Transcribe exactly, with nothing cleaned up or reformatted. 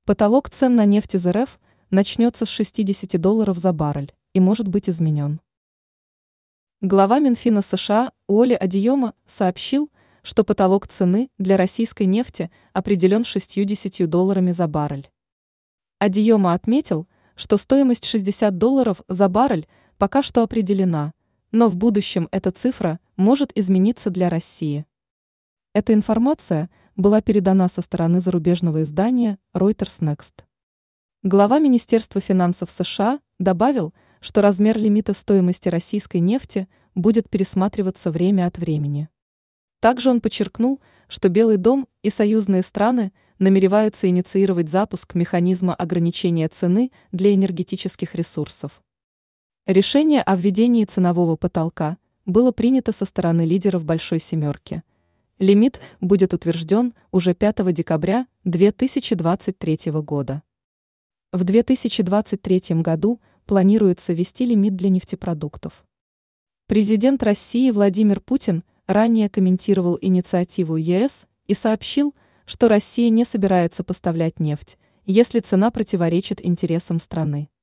Потолок цен на нефть из эр эф начнется с шестидесяти долларов за баррель и может быть изменен. Глава Минфина США Уолли Адейомо сообщил, что потолок цены для российской нефти определен шестьюдесятью долларами за баррель. Адейомо отметил, что стоимость шестьдесят долларов за баррель пока что определена, но в будущем эта цифра может измениться для России. Эта информация была передана со стороны зарубежного издания Reuters Next. Глава Министерства финансов США добавил, что размер лимита стоимости российской нефти будет пересматриваться время от времени. Также он подчеркнул, что Белый дом и союзные страны намереваются инициировать запуск механизма ограничения цены для энергетических ресурсов. Решение о введении ценового потолка было принято со стороны лидеров Большой Семерки. Лимит будет утвержден уже пятого декабря две тысячи двадцать третьего года. В две тысячи двадцать третьем году планируется ввести лимит для нефтепродуктов. Президент России Владимир Путин ранее комментировал инициативу е эс и сообщил, что Россия не собирается поставлять нефть, если цена противоречит интересам страны.